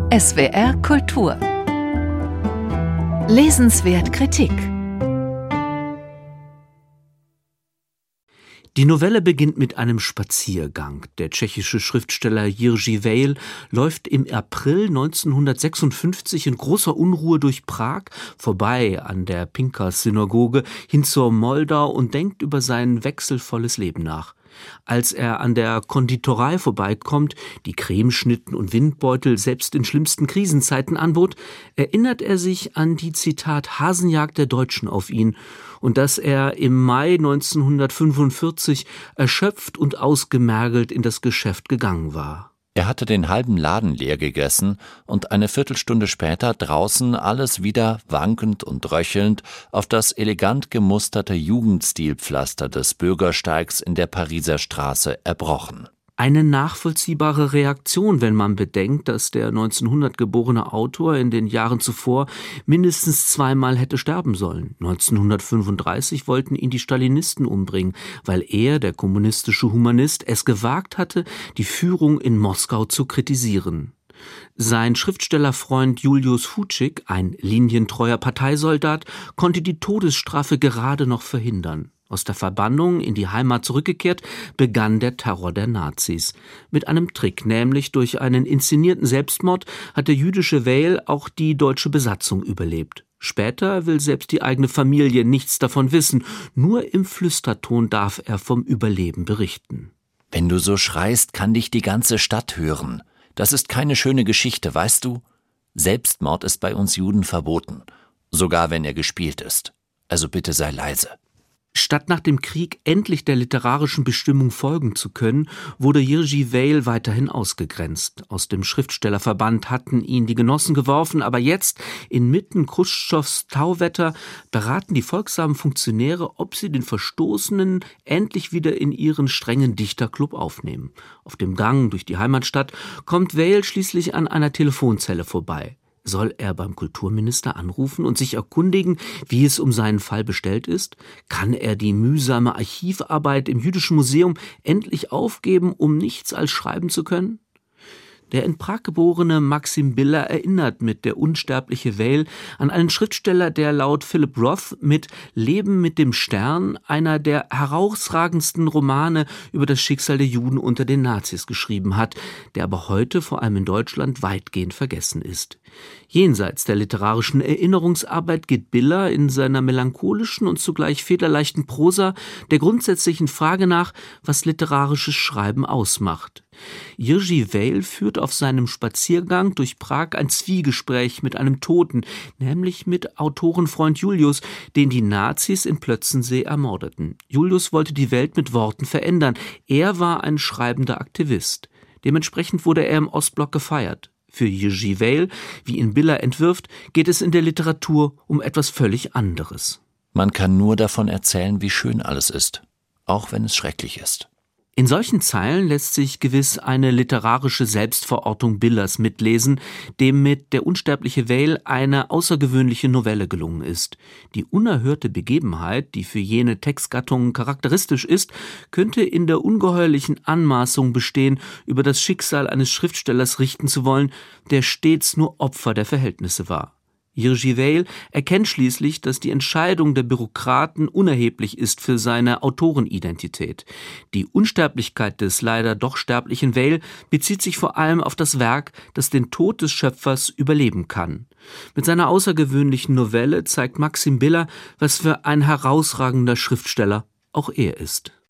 SWR Kultur. Lesenswert Kritik. Die Novelle beginnt mit einem Spaziergang. Der tschechische Schriftsteller Jiří Veil läuft im April 1956 in großer Unruhe durch Prag, vorbei an der Pinkas-Synagoge, hin zur Moldau und denkt über sein wechselvolles Leben nach. Als er an der Konditorei vorbeikommt, die Cremeschnitten und Windbeutel selbst in schlimmsten Krisenzeiten anbot, erinnert er sich an die, Zitat, Hasenjagd der Deutschen auf ihn und dass er im Mai 1945 erschöpft und ausgemergelt in das Geschäft gegangen war. Er hatte den halben Laden leer gegessen und eine Viertelstunde später draußen alles wieder wankend und röchelnd auf das elegant gemusterte Jugendstilpflaster des Bürgersteigs in der Pariser Straße erbrochen. Eine nachvollziehbare Reaktion, wenn man bedenkt, dass der 1900 geborene Autor in den Jahren zuvor mindestens zweimal hätte sterben sollen. 1935 wollten ihn die Stalinisten umbringen, weil er, der kommunistische Humanist, es gewagt hatte, die Führung in Moskau zu kritisieren. Sein Schriftstellerfreund Julius Fučík, ein linientreuer Parteisoldat, konnte die Todesstrafe gerade noch verhindern. Aus der Verbannung in die Heimat zurückgekehrt, begann der Terror der Nazis. Mit einem Trick, nämlich durch einen inszenierten Selbstmord, hat der jüdische Veil auch die deutsche Besatzung überlebt. Später will selbst die eigene Familie nichts davon wissen, nur im Flüsterton darf er vom Überleben berichten. Wenn du so schreist, kann dich die ganze Stadt hören. Das ist keine schöne Geschichte, weißt du? Selbstmord ist bei uns Juden verboten, sogar wenn er gespielt ist. Also bitte sei leise. Statt nach dem Krieg endlich der literarischen Bestimmung folgen zu können, wurde Jiří Veil weiterhin ausgegrenzt. Aus dem Schriftstellerverband hatten ihn die Genossen geworfen, aber jetzt, inmitten Chruschtschows Tauwetter, beraten die folgsamen Funktionäre, ob sie den Verstoßenen endlich wieder in ihren strengen Dichterclub aufnehmen. Auf dem Gang durch die Heimatstadt kommt Veil schließlich an einer Telefonzelle vorbei. Soll er beim Kulturminister anrufen und sich erkundigen, wie es um seinen Fall bestellt ist? Kann er die mühsame Archivarbeit im Jüdischen Museum endlich aufgeben, um nichts als schreiben zu können? Der in Prag geborene Maxim Biller erinnert mit Der unsterbliche Veil an einen Schriftsteller, der laut Philip Roth mit Leben mit dem Stern einer der herausragendsten Romane über das Schicksal der Juden unter den Nazis geschrieben hat, der aber heute vor allem in Deutschland weitgehend vergessen ist. Jenseits der literarischen Erinnerungsarbeit geht Biller in seiner melancholischen und zugleich federleichten Prosa der grundsätzlichen Frage nach, was literarisches Schreiben ausmacht. Jiří Veil führt auf seinem Spaziergang durch Prag ein Zwiegespräch mit einem Toten, nämlich mit Autorenfreund Julius, den die Nazis in Plötzensee ermordeten. Julius wollte die Welt mit Worten verändern. Er war ein schreibender Aktivist. Dementsprechend wurde er im Ostblock gefeiert. Für Jiří Veil, wie ihn Biller entwirft, geht es in der Literatur um etwas völlig anderes. Man kann nur davon erzählen, wie schön alles ist, auch wenn es schrecklich ist. In solchen Zeilen lässt sich gewiss eine literarische Selbstverortung Billers mitlesen, dem mit Der unsterbliche Veil eine außergewöhnliche Novelle gelungen ist. Die unerhörte Begebenheit, die für jene Textgattung charakteristisch ist, könnte in der ungeheuerlichen Anmaßung bestehen, über das Schicksal eines Schriftstellers richten zu wollen, der stets nur Opfer der Verhältnisse war. Jiří Veil erkennt schließlich, dass die Entscheidung der Bürokraten unerheblich ist für seine Autorenidentität. Die Unsterblichkeit des leider doch sterblichen Veil bezieht sich vor allem auf das Werk, das den Tod des Schöpfers überleben kann. Mit seiner außergewöhnlichen Novelle zeigt Maxim Biller, was für ein herausragender Schriftsteller auch er ist.